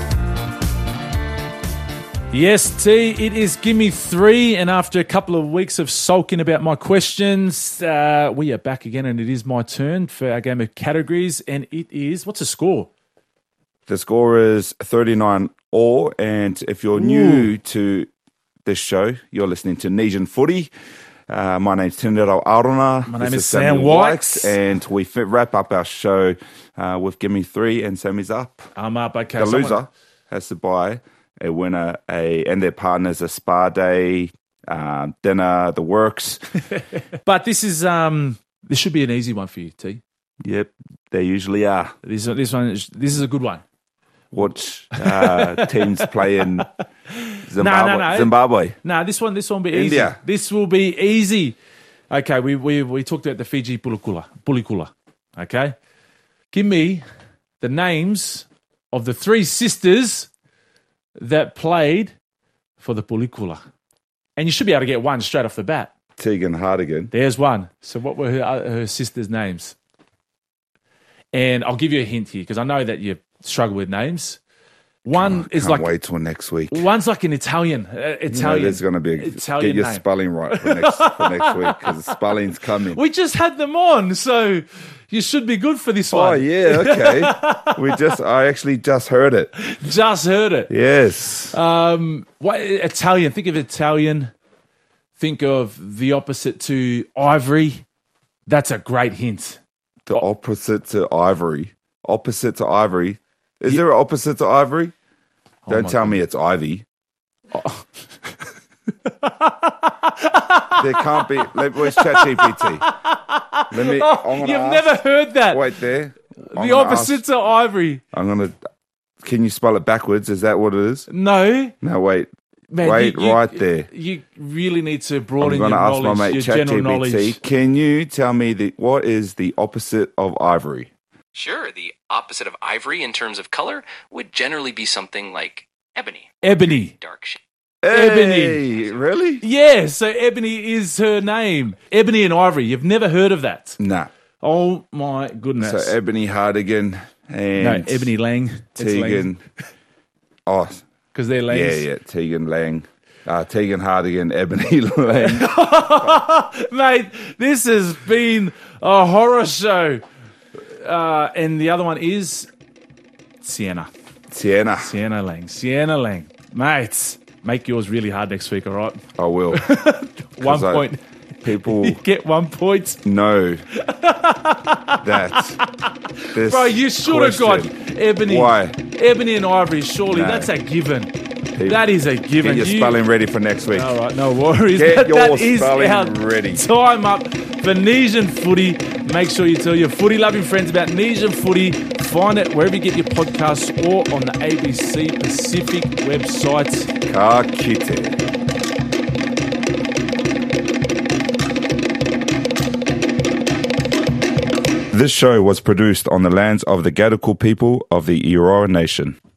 Yes, T, it is Gimme 3, and after a couple of weeks of sulking about my questions, we are back again, and it is my turn for our game of categories, and it is, what's the score? The score is 39-all, and if you're new to this show, you're listening to Nesian Footy. My name's Tinderau Arona. My name is Sam Wykes. And we wrap up our show with Gimme 3, and Sammy's up. I'm up, okay. The loser has to buy a winner and their partners a spa day, dinner, the works. But this is this should be an easy one for you, T. Yep, they usually are. This is a good one. Watch teams play in Zimbabwe. No. Zimbabwe. No, this one will be easy. India. This will be easy. Okay, we talked about the Fiji Bulikula. Okay, give me the names of the 3 sisters that played for the Bulikula. And you should be able to get one straight off the bat. Tegan Hartigan. There's one. So what were her sisters' names? And I'll give you a hint here because I know that you struggle with names. One is like... wait till next week. One's like an Italian. There's going to be Italian get your name. spelling right for next week because the spelling's coming. We just had them on, so you should be good for this one. Oh, yeah, okay. I actually just heard it. Just heard it. Yes. What Italian? Think of Italian. Think of the opposite to ivory. That's a great hint. The opposite to ivory. Opposite to ivory. Is there an opposite to ivory? Don't tell me it's ivy. Oh. There can't be. Where's ChatGPT? You've never heard that. Wait there. The opposite to ivory. Can you spell it backwards? Is that what it is? No. No, wait. Man, wait, right there. You really need to broaden I'm your going to ask knowledge, my mate your general knowledge. ChatGPT. Can you tell me what is the opposite of ivory? Sure, the opposite of ivory in terms of color would generally be something like ebony. Ebony. Dark shade. Hey, Ebony. Really? Yeah, so Ebony is her name. Ebony and Ivory. You've never heard of that? Nah. Oh, my goodness. So Ebony Hartigan and... No, Ebony Lang. Tegan. Oh. Because they're Langs. Yeah, Tegan Lang. Tegan Hartigan, Ebony Lang. Mate, this has been a horror show. And the other one is Sienna Lang. Mates, make yours really hard next week, all right? I will. 1 point. People... You get 1 point. No. That... Bro, you should have got Ebony. Why? Ebony and Ivory, surely. No. That's a given. That is a given. Get your spelling ready for next week. All right, no worries. Get your that is spelling our ready. Time up for Nesian Footy. Make sure you tell your footy-loving friends about Nesian Footy. Find it wherever you get your podcasts or on the ABC Pacific website. Ka kite. This show was produced on the lands of the Gadigal people of the Eora Nation.